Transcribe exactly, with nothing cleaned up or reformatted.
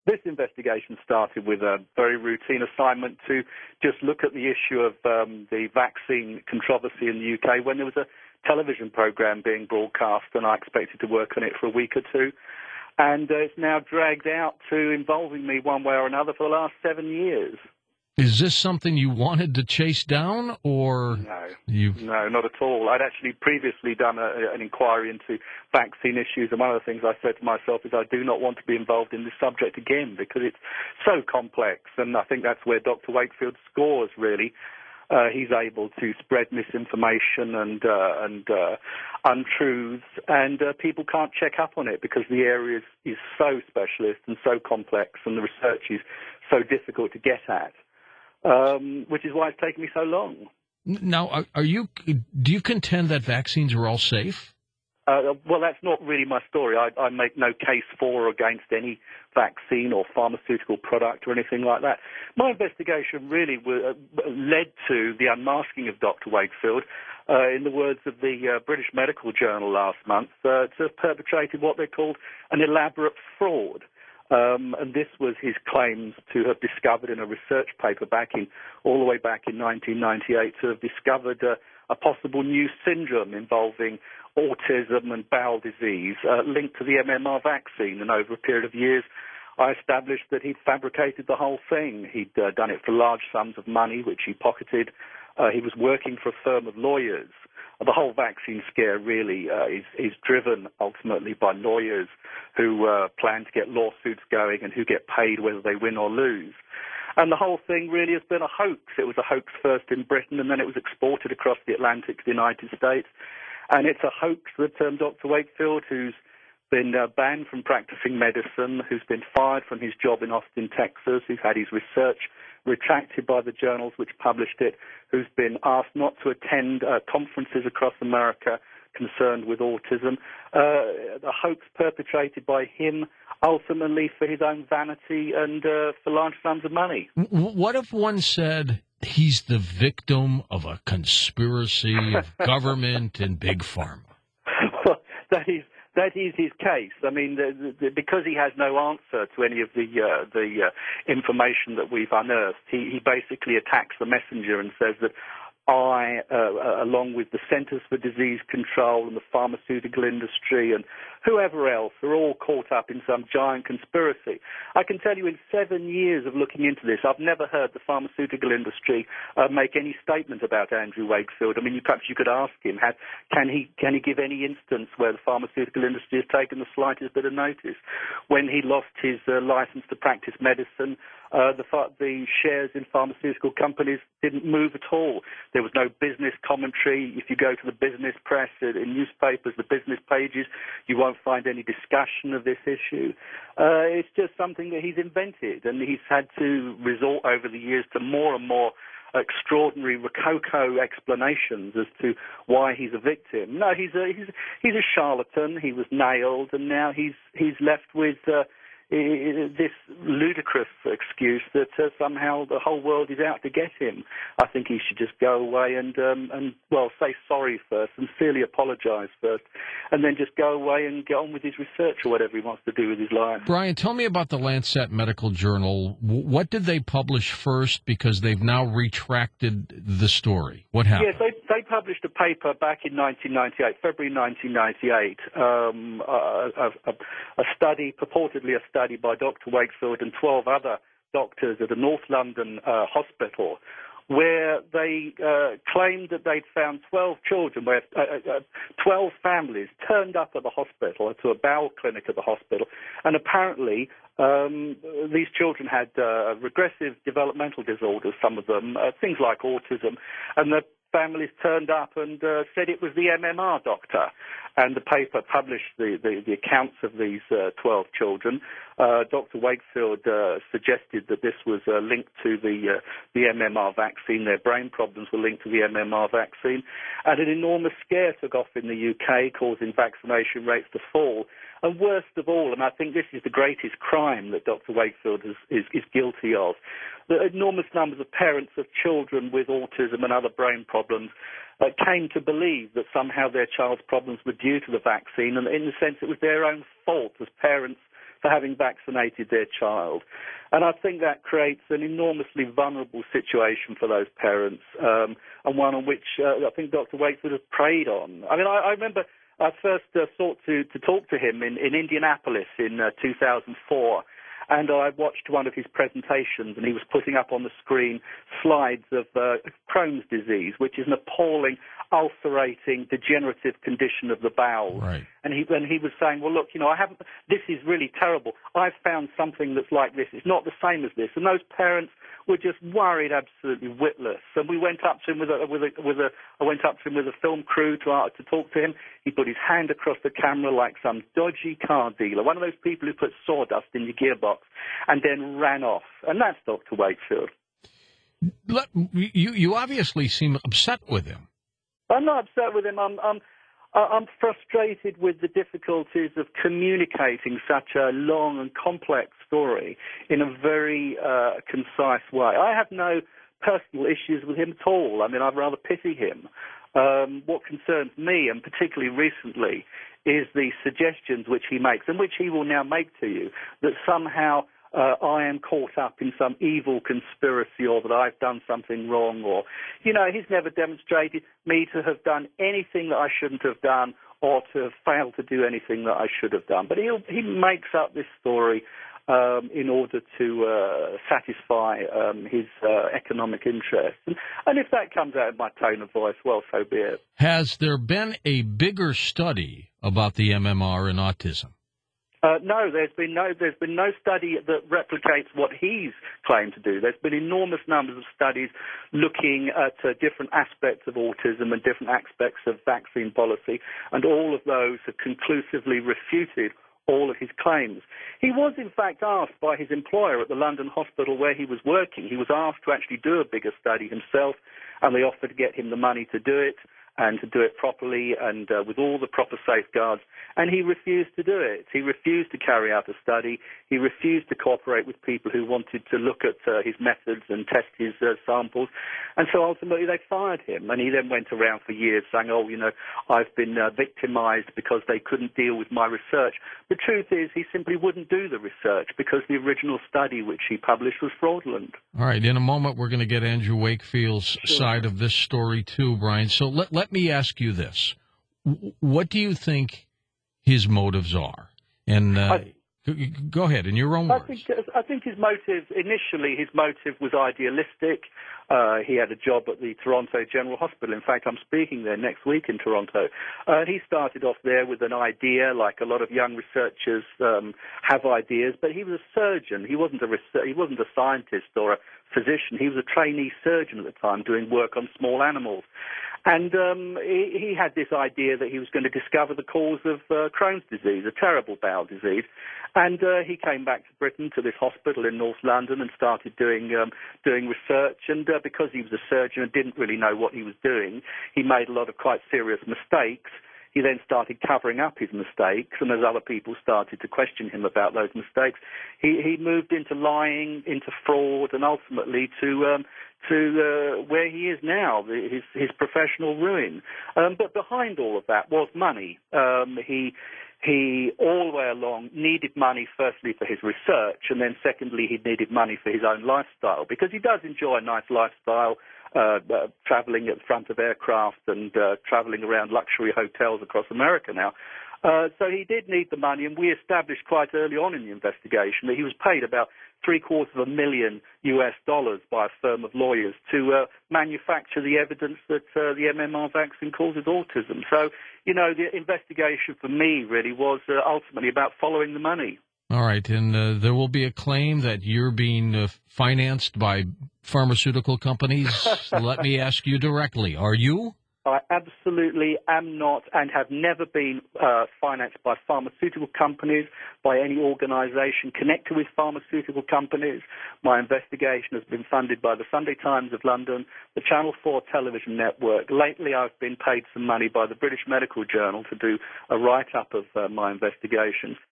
This investigation started with a very routine assignment to just look at the issue of um, the vaccine controversy in the U K when there was a television programme being broadcast, and I expected to work on it for a week or two. And uh, it's now dragged out to involving me one way or another for the last seven years. Is this something you wanted to chase down, or no, you? No, not at all. I'd actually previously done a, an inquiry into vaccine issues, and one of the things I said to myself is I do not want to be involved in this subject again because it's so complex, and I think that's where Doctor Wakefield scores, really. Uh, he's able to spread misinformation and uh, and uh, untruths, and uh, people can't check up on it because the area is, is so specialist and so complex, and the research is so difficult to get at. Um, which is why it's taken me so long. Now, are, are you? Do you contend that vaccines are all safe? Uh, well, that's not really my story. I, I make no case for or against any vaccine or pharmaceutical product or anything like that. My investigation really w- uh, led to the unmasking of Doctor Wakefield, uh, in the words of the uh, British Medical Journal last month, uh, to have perpetrated what they called an elaborate fraud. Um, and this was his claims to have discovered in a research paper back in, all the way back in nineteen ninety-eight, to have discovered uh, a possible new syndrome involving autism and bowel disease uh, linked to the M M R vaccine. And over a period of years, I established that he'd fabricated the whole thing. He'd uh, done it for large sums of money, which he pocketed. Uh, he was working for a firm of lawyers. The whole vaccine scare really uh, is, is driven ultimately by lawyers who uh, plan to get lawsuits going and who get paid whether they win or lose. And the whole thing really has been a hoax. It was a hoax first in Britain, and then it was exported across the Atlantic to the United States. And it's a hoax that um, Doctor Wakefield, who's been uh, banned from practicing medicine, who's been fired from his job in Austin, Texas, who's had his research retracted by the journals which published it, who's been asked not to attend uh, conferences across America concerned with autism, uh, the hoax perpetrated by him ultimately for his own vanity and uh, for large sums of money. What if one said he's the victim of a conspiracy of government and big pharma? Well, that is That is his case. I mean, the, the, because he has no answer to any of the uh, the uh, information that we've unearthed, he, he basically attacks the messenger and says that I, uh, along with the Centers for Disease Control and the pharmaceutical industry and whoever else, are all caught up in some giant conspiracy. I can tell you in seven years of looking into this, I've never heard the pharmaceutical industry uh, make any statement about Andrew Wakefield. I mean, you, perhaps you could ask him, had, can he can he give any instance where the pharmaceutical industry has taken the slightest bit of notice? When he lost his uh, license to practice medicine, Uh, the, the shares in pharmaceutical companies didn't move at all. There was no business commentary. If you go to the business press, in newspapers, the business pages, you won't find any discussion of this issue. Uh, it's just something that he's invented, and he's had to resort over the years to more and more extraordinary rococo explanations as to why he's a victim. No, he's a he's he's a charlatan. He was nailed, and now he's he's left with Uh, this ludicrous excuse that uh, somehow the whole world is out to get him. I think he should just go away and, um, and well, say sorry first, sincerely apologise first, and then just go away and get on with his research or whatever he wants to do with his life. Brian, tell me about the Lancet Medical Journal. What did they publish first? Because they've now retracted the story. What happened? Yes, they, they published a paper back in nineteen ninety-eight, February nineteen ninety-eight, um, a, a, a study, purportedly a study by Doctor Wakefield and twelve other doctors at a North London uh, hospital, where they uh, claimed that they'd found twelve children, where uh, uh, twelve families turned up at the hospital, to a bowel clinic at the hospital, and apparently um, these children had uh, regressive developmental disorders, some of them, uh, things like autism, and the families turned up and uh, said it was the M M R doctor. And the paper published the, the, the accounts of these uh, twelve children. Uh, Doctor Wakefield uh, suggested that this was uh, linked to the, uh, the M M R vaccine. Their brain problems were linked to the M M R vaccine. And an enormous scare took off in the U K, causing vaccination rates to fall. And worst of all, and I think this is the greatest crime that Doctor Wakefield is, is, is guilty of, the enormous numbers of parents of children with autism and other brain problems uh, came to believe that somehow their child's problems were due to the vaccine, and in the sense it was their own fault as parents for having vaccinated their child. And I think that creates an enormously vulnerable situation for those parents, um, and one on which uh, I think Doctor Wakefield has preyed on. I mean, I, I remember I first uh, sought to, to talk to him in, in Indianapolis in uh, two thousand four, and I watched one of his presentations, and he was putting up on the screen slides of uh, Crohn's disease, which is an appalling, ulcerating, degenerative condition of the bowels. Right. And he, and he was saying, well, look, you know, I haven't, this is really terrible. I've found something that's like this. It's not the same as this. And those parents were just worried, absolutely witless. And we went up to him with a, with a, with a, I went up to him with a film crew to, uh, to talk to him. He put his hand across the camera like some dodgy car dealer, one of those people who put sawdust in your gearbox, and then ran off. And that's Doctor Wakefield. Let, you, you obviously seem upset with him. I'm not upset with him. I'm, I'm, I'm frustrated with the difficulties of communicating such a long and complex story in a very uh, concise way. I have no personal issues with him at all. I mean, I rather pity him. Um, what concerns me, and particularly recently, is the suggestions which he makes, and which he will now make to you, that somehow Uh, I am caught up in some evil conspiracy, or that I've done something wrong, or, you know, he's never demonstrated me to have done anything that I shouldn't have done, or to have failed to do anything that I should have done. But he he makes up this story um, in order to uh, satisfy um, his uh, economic interests. And, and if that comes out in my tone of voice, well, so be it. Has there been a bigger study about the M M R and autism? Uh, no, there's been no there's been no study that replicates what he's claimed to do. There's been enormous numbers of studies looking at uh, different aspects of autism and different aspects of vaccine policy, and all of those have conclusively refuted all of his claims. He was, in fact, asked by his employer at the London hospital where he was working. He was asked to actually do a bigger study himself, and they offered to get him the money to do it, and to do it properly and uh, with all the proper safeguards, and he refused to do it. He refused to carry out a study. He refused to cooperate with people who wanted to look at uh, his methods and test his uh, samples, and so ultimately they fired him, and he then went around for years saying, oh, you know, I've been uh, victimized because they couldn't deal with my research. The truth is he simply wouldn't do the research because the original study which he published was fraudulent. All right, in a moment we're going to get Andrew Wakefield's Sure. side of this story too, Brian. So let, let me ask you this. What do you think his motives are? And uh, I, go ahead, in your own I words. think, I think his motive, initially, his motive was idealistic. Uh, he had a job at the Toronto General Hospital. In fact, I'm speaking there next week in Toronto. Uh, he started off there with an idea, like a lot of young researchers um, have ideas, but he was a surgeon. He wasn't a, research, he wasn't a scientist or a physician. He was a trainee surgeon at the time doing work on small animals. And um, he, he had this idea that he was going to discover the cause of uh, Crohn's disease, a terrible bowel disease. And uh, he came back to Britain, to this hospital in North London, and started doing um, doing research. And uh, because he was a surgeon and didn't really know what he was doing, he made a lot of quite serious mistakes. He then started covering up his mistakes, and as other people started to question him about those mistakes, he, he moved into lying, into fraud, and ultimately to um, to uh, where he is now, his, his professional ruin. Um, but behind all of that was money. Um, he he all the way along needed money, firstly for his research, and then secondly he needed money for his own lifestyle, because he does enjoy a nice lifestyle. Uh, uh, traveling at the front of aircraft and uh, traveling around luxury hotels across America now. Uh, so he did need the money, and we established quite early on in the investigation that he was paid about three quarters of a million U S dollars by a firm of lawyers to uh, manufacture the evidence that uh, the M M R vaccine causes autism. So, you know, the investigation for me really was uh, ultimately about following the money. All right, and uh, there will be a claim that you're being uh, financed by pharmaceutical companies. Let me ask you directly, are you? I absolutely am not and have never been uh, financed by pharmaceutical companies, by any organization connected with pharmaceutical companies. My investigation has been funded by the Sunday Times of London, the Channel four television network. Lately, I've been paid some money by the British Medical Journal to do a write-up of uh, my investigation.